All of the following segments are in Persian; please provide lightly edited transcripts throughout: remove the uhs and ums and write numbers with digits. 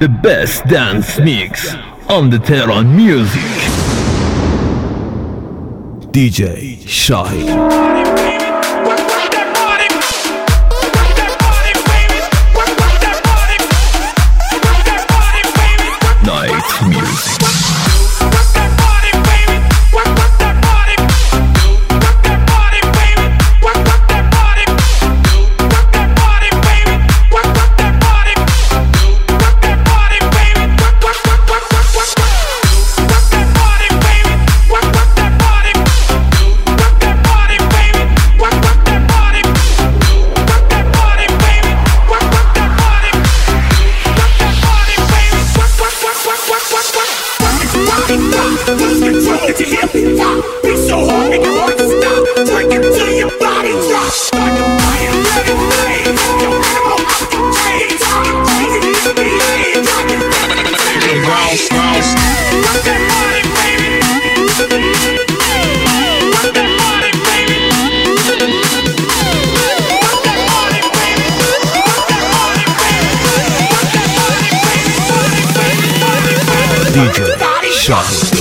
The best dance mix on the Tehran music. DJ Shahid. DJ Shahid.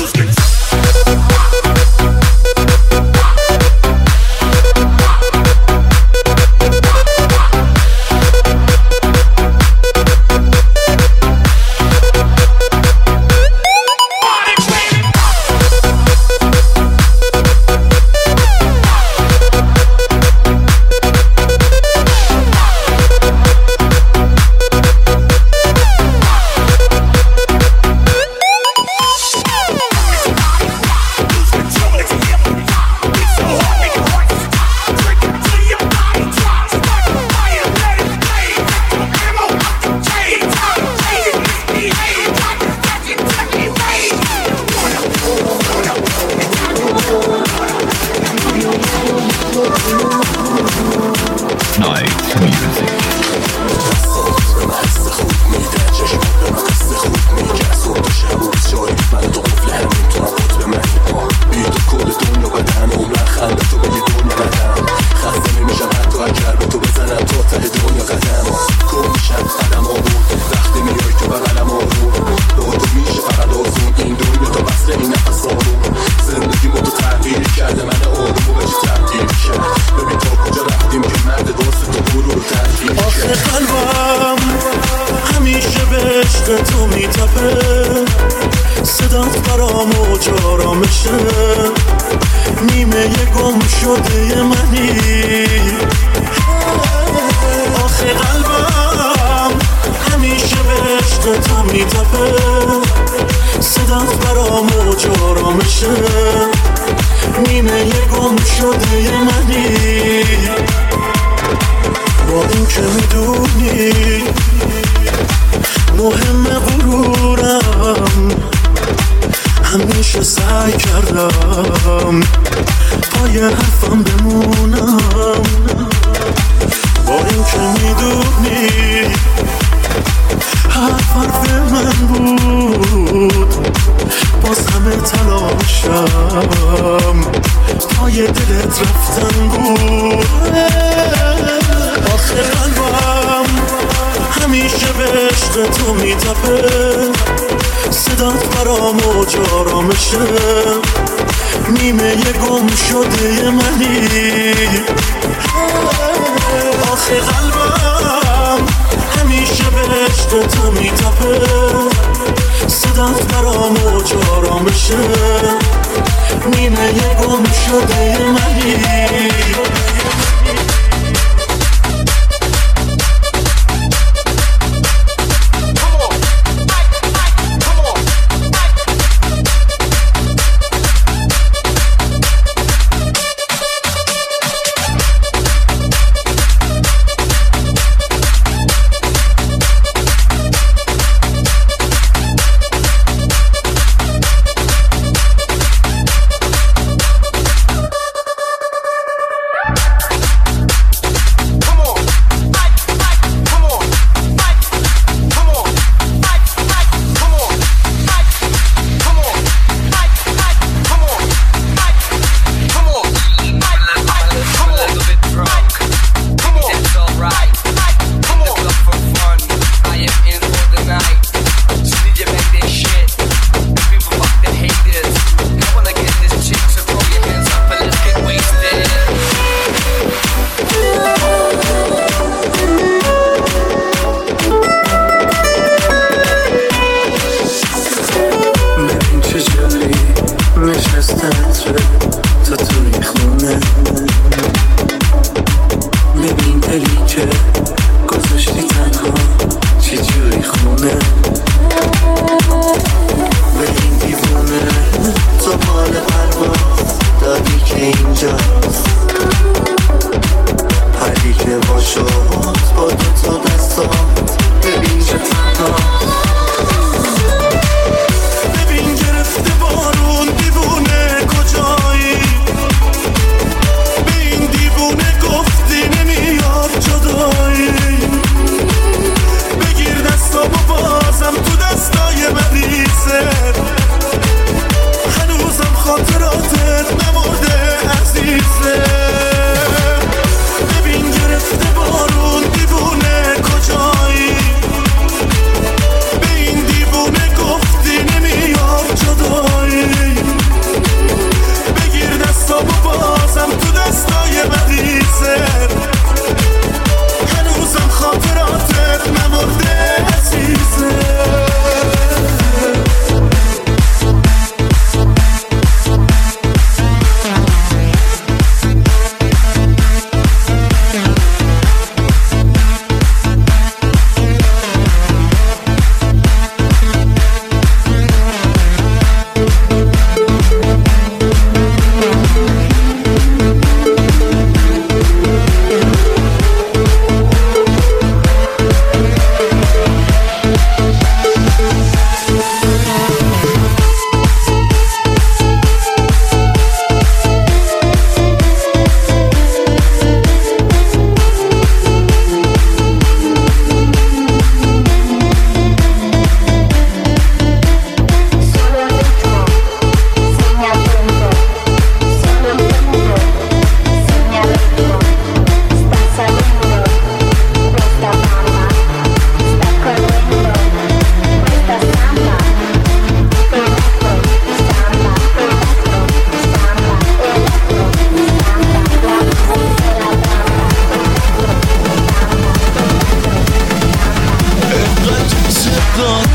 دارم.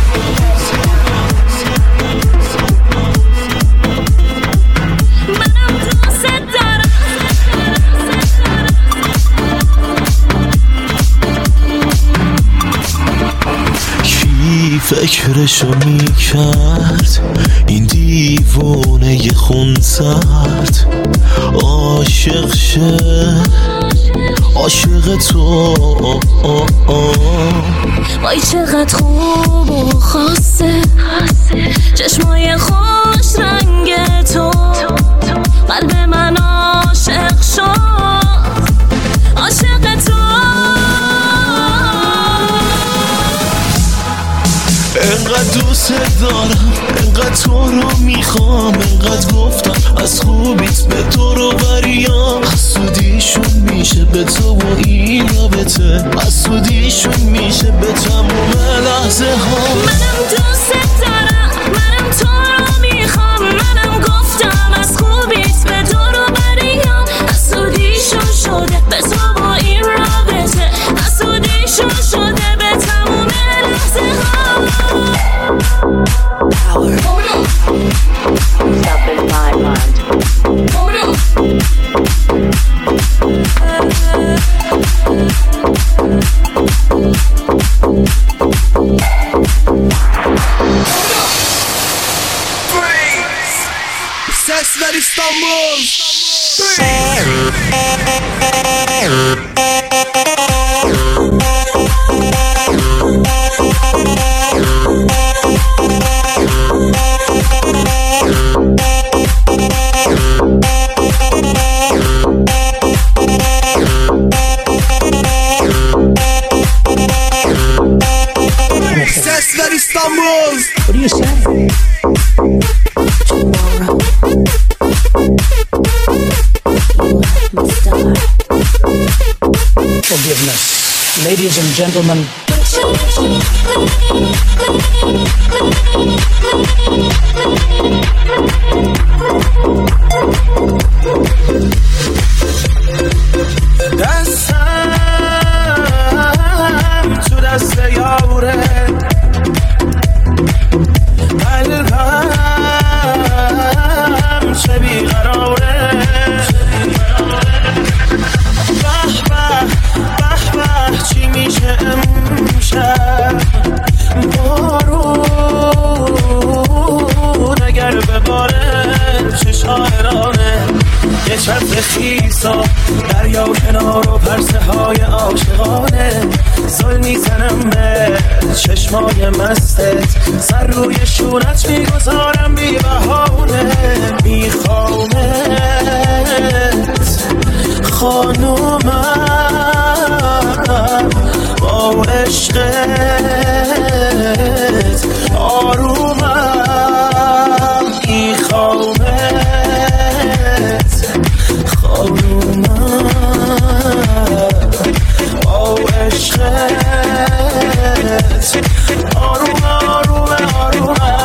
منم دوست دارم. کی فکرشو میکرد این دیوانه خونسرد عاشق شه عاشق تو وای چقدر خوب و خاصه چشمای خوش رنگ تو قلب من عاشق شد عاشق تو انقدر دوست دارم انقدر تو رو میخوام انقدر گفتم از خوبیت به تو رو بریم حسودیشون میشه به تو و این رابطه حسودیشون میشه به تموم لحظه ها منم دوست دارم منم تو رو میخوام منم گفتم از خوبیت به تو رو بریم حسودیشون شده به تو و این رابطه حسودیشون شده به تموم لحظه ها Power. Stop in my mind. Ses ver İstanbul. Ses ver İstanbul. What do you say? Tomorrow, you left me star. Forgiveness. Ladies and gentlemen, دستم تو دست یاوره قلبم چه بیقراره به چی میشه امشب بارون اگر بباره چه شاعرانه یه چند خیسا دریا و کنار و پرسه های عاشقانه زل میزنم به چشمای مستت سر روی شونت میگذارم بی بهانه میخوامت خانومم با عشقت آرومم میخوامت خانومم با عشقت آروم آروم آرومم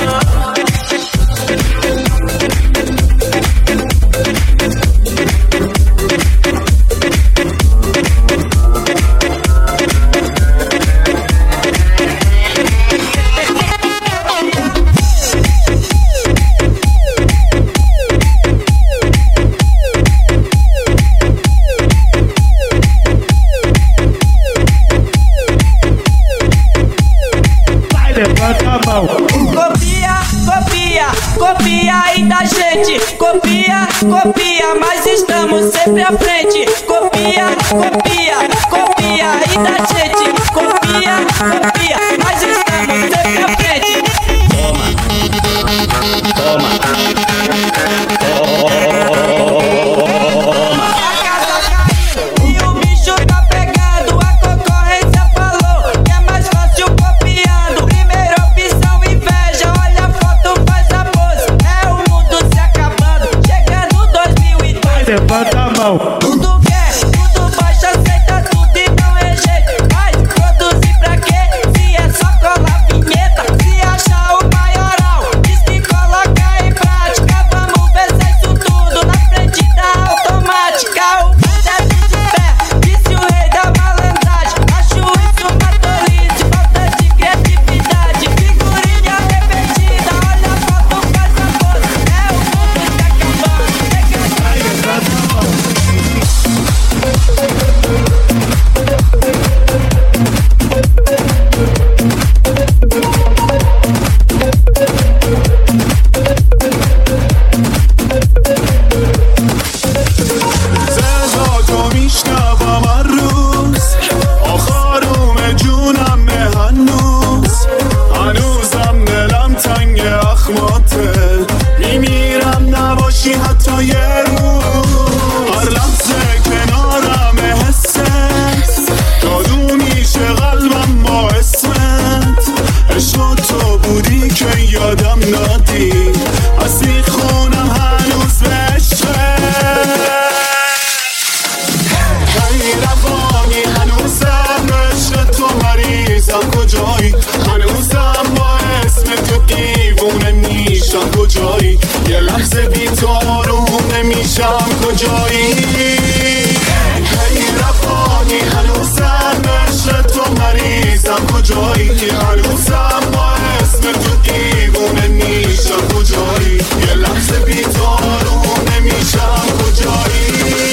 Copia aí da gente, copia, mas estamos sempre à frente. Copia aí da gente, copia, mas estamos sempre à frente. Toma. A casa caiu e o bicho tá pegando. A concorrência falou que é mais fácil copiando. Primeira opção, inveja, olha a foto, faz a pose. É o mundo se acabando, chegando 2002. Levanta a mão. Tudo quer, tudo baixa مریضم کجایی هنوزم با اسم تو دیوونه میشم کجایی یه لحظه بی تو آروم نمیشم کجایی هی رفانی هنوزم عشق تو مریضم کجایی هنوزم با اسم تو دیوونه میشم کجایی یه لحظه بی تو آروم نمیشم کجایی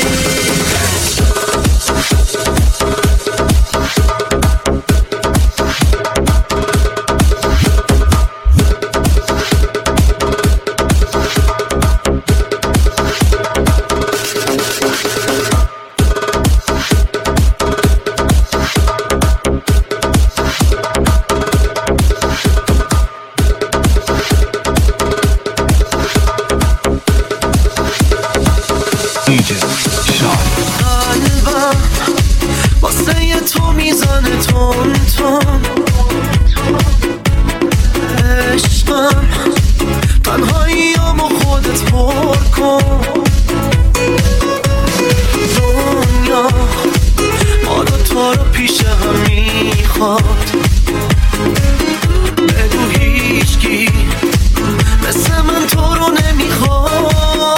قلبم واسه تو میزنه تون تون عشقم تنهاییامو خودت پر کن دنیا ما دوتا رو پیش هم میخواد بگو هیچکی مثل من تو رو نمیخواد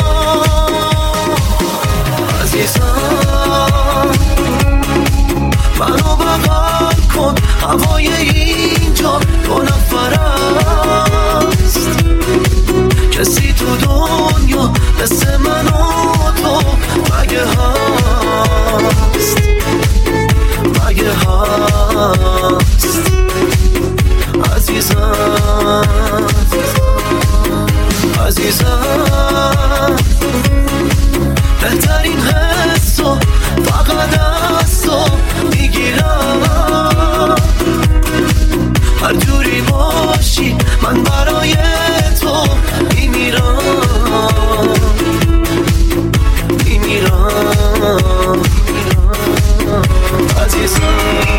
منو بغل کن هوای اینجا دو نفر است کسی تو دنیا مثل من و تو مگه هست مگه هست عزیزم عزیزم بهترین حسو فقط از تو میگیرم هر جوری باشی من برای تو میمیرم میمیرم عزیزم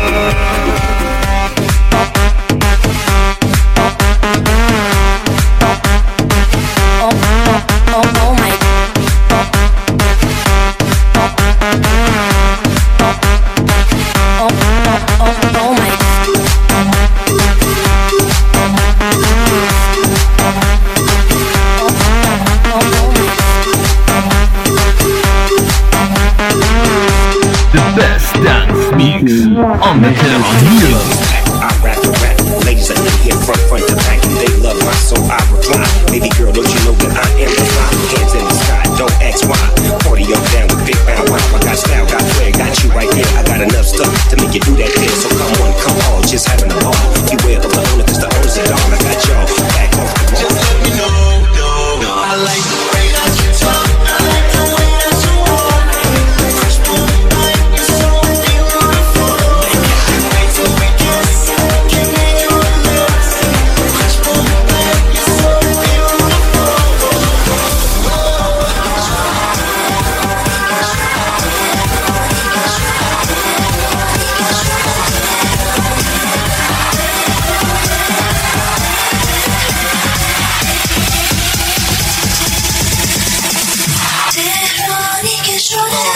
On the Tehran I rap the rap, ladies are in here front to back, and they love my soul. I reply, baby girl, don't you know that I am the fly? Hands in the sky, don't ask why. Party up down with big bound wow. I got style, got flair, got you right there. I got enough stuff to make you do that there. So come on, come on, just having a ball. Beware of the owner, 'cause the owner's it all. I got y'all back off the wall. Just let me know, no, I like the way that you talk. I like the way that you walk. Fresh moonlight, you're so beautiful. Can't wait till we kiss. Can't make you lips. Fresh moonlight, you're so beautiful. تهرانی که شده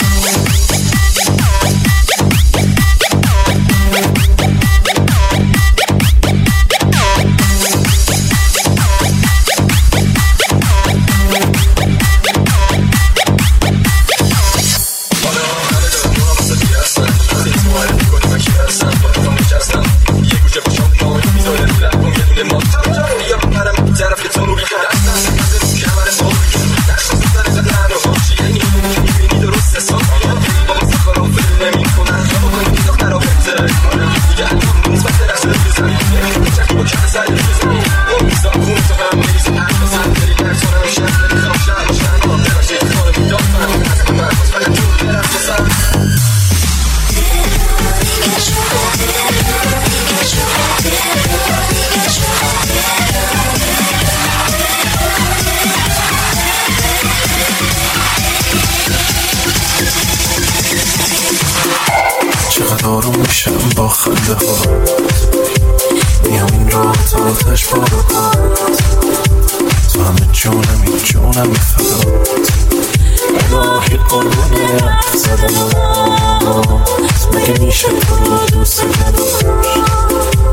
آروم میشم با خنده ها میام این راه تا آتش بارات تو همه جونمی فدات الهی قربون رفت زدم مگه میشه تو رو دوست نداشت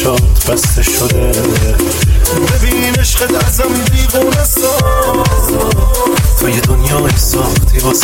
چشات بسته شده. ببین عشقت ازم دیوونه ساز، تو یه دنیای ساختی واسه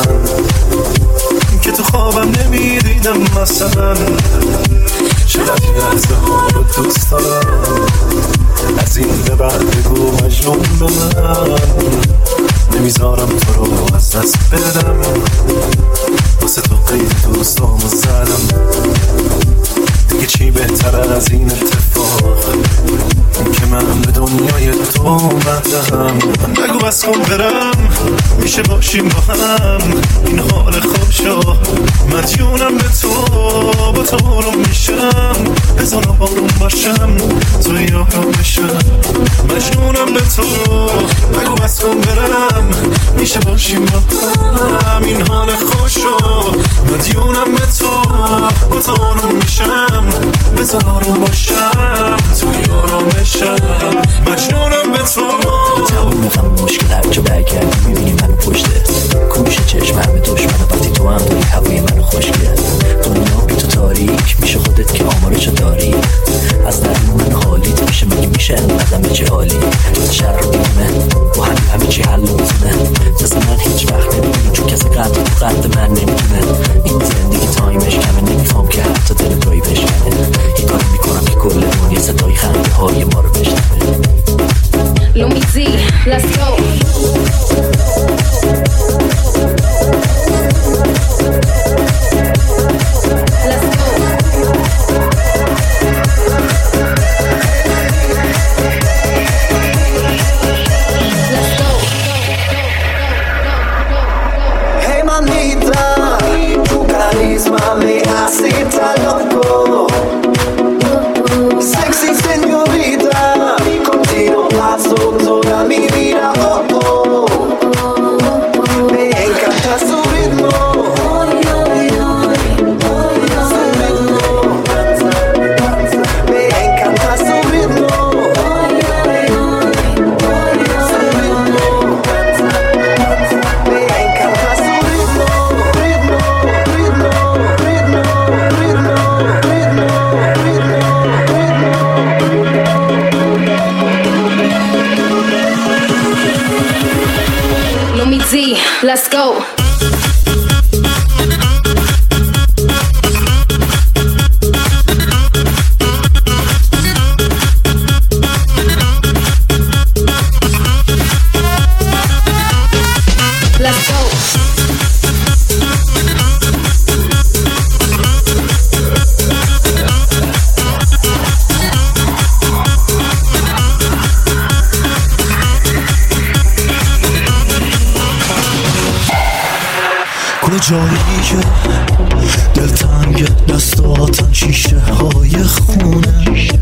من که تو خوابم نمیدیدم. مثلا چقدر این لحظه ها رو دوست دارم، از این به بعد بگو مجنون به من. نمیذارم تو رو از دست بدم، واسه تو قید دوستامو زدم. دیگه چی بهتر از این اتفاق که من به دنیای تو اومدم. نگو بس کن برم، میشه باشیم با هم، این حال خوب شو. مدیونم به تو، با تو رو میشم، بزن آروم باشم، تو یارم بشم. مجنونم به تو، نگو بس کن برم، میشه باشیم با هم، این حال خوب شو. مدیونم به تو، با تو رو میشم، بزن آروم باشم، تو یارم بشم. مجنونم به تو. تمام میخوام مشکل هر جا برگردی میبینی منو پشته کوشه چشم همه دشمنه. وقتی تو هم داری هوای منو خوشگل، دنیا بی تو تاریک میشه، خودت که آمارشو داری. از درون من حالیت میشه، مگه میشه انقدر به چه حالی؟ شهر رو بیمه با همه چی حل میتونه. مثل من هیچ وقت نمیبینی، چون کسی قد من نمیتونه. این زندگی تایمش کمه، نمیخوام که حتی دل توی بشکنه. یه کاری میکنم که کل دنیا صدای خنده های ما رو بشنوه. Lumidzi, let's go. Hey mamita, tu carisma me hace tan loco. Sexy señorita, contigo paso toda mi vida. Oh, oh. Me encanta su ritmo. Su ritmo. Me encanta su ritmo. Su ritmo. Me encanta su ritmo. Ritmo, ritmo, ritmo, ritmo, ritmo, ritmo. Lumidzi, let's go. Let's go. کجایی که دلتنگ دستاتن شیشه های خونه،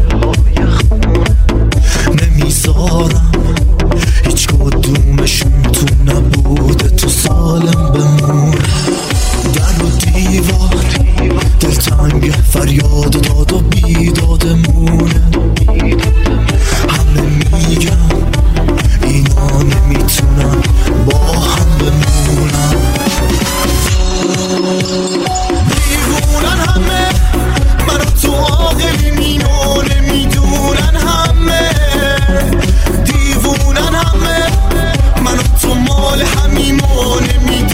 نمیذارم هیچ کدومشون تو نبوده تو سالم بمونه. در و دیوار دلتنگ فریاد داد و بیدادمونه. همه میگن اینا نمیتونن با هم بمونن. دیوونن همه منو تو عاقلی مینو نمیدونن. همه دیوونن همه منو تو مال همیمو نمیدونن.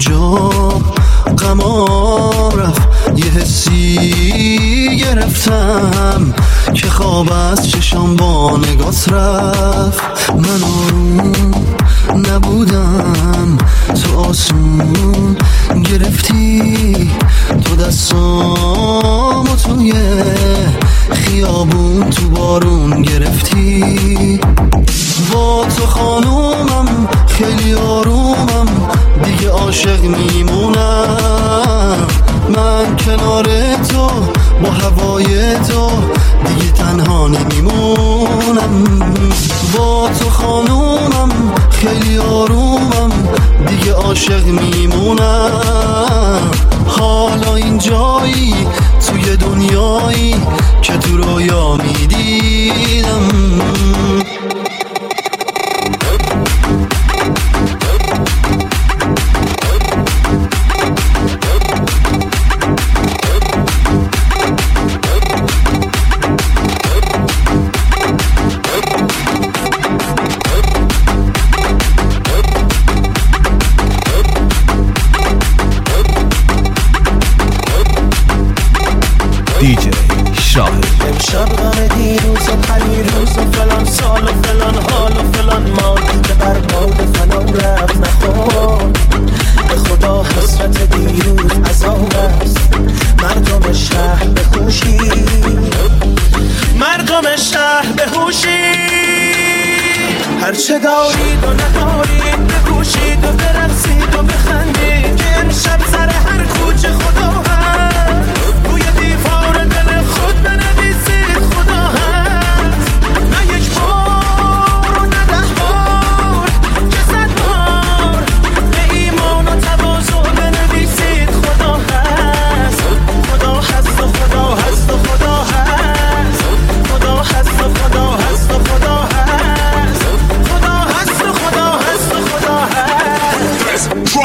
اونجا غمام رفت، یه حسی گرفتم که خواب از چشام با نگات رفت. من آروم نبودم، تو آسون گرفتی، تو دستامو توی خیابون تو بارون گرفتی. با تو خانومم خیلی آرومم، دیگه عاشق میمونم. من کنار تو با هوای تو دیگه تنها نمیمونم. با تو خانومم خیلی آرومم، دیگه عاشق میمونم. حالا این جایی توی دنیایی که تو رویا میدیدم. DJ شاهد. امشب غم دیروز و پریروز و فلان سال و فلان حال و فلان مال که بر باد فنا رفت نخور. به خدا حسرت دیروز عذاب است. مردم شهر بهوشی، مردم شهر بهوشی، هرچه دارید و ندارید بکوشید و برقصید و بخندید که امشب سر هر کوچه خدا هست. روی دیوار دل خود بنویسید خدا هست. نه یک بار و نه 10 بار که 100 بار به ایمان و تواضع بنویسید خدا هست. خدا هست و خدا هست و خدا هست. خدا هست و خدا هست و خدا هست. خدا هست و خدا هست و خدا هست.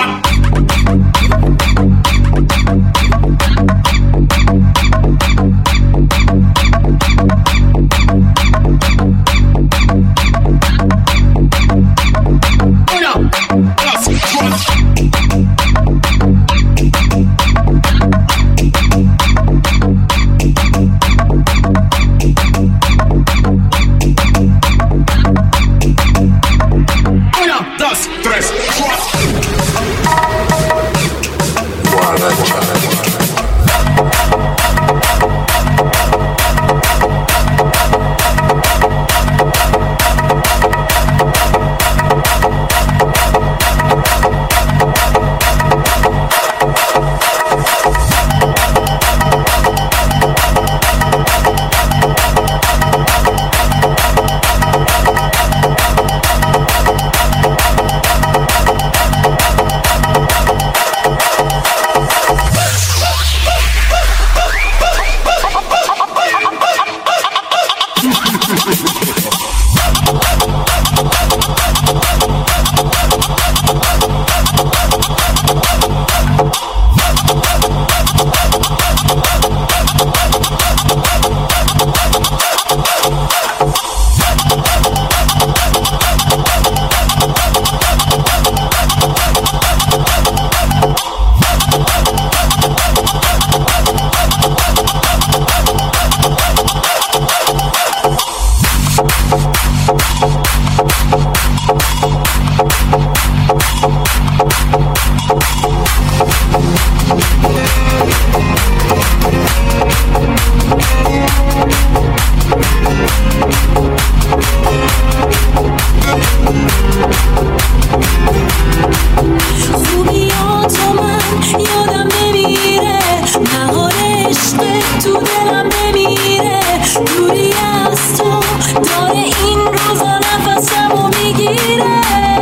خوبیاتو من یادم نمیره، مهار عشق تو دلم نمیره. دوری از تو داره این روزا نفسمو میگیره.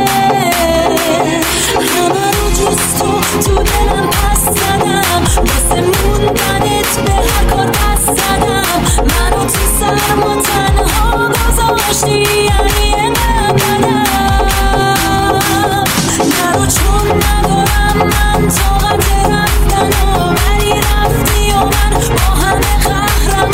همه رو جز تو دلم پس زدم، واسه موندنت به هر کار پس زدم. منو تو سرما تنها گذاشتی، یعنی انقدر نرو چون ندارم من طاقت رفتن و ولی رفتی و من با همه قهرم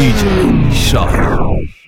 DJ Shahir.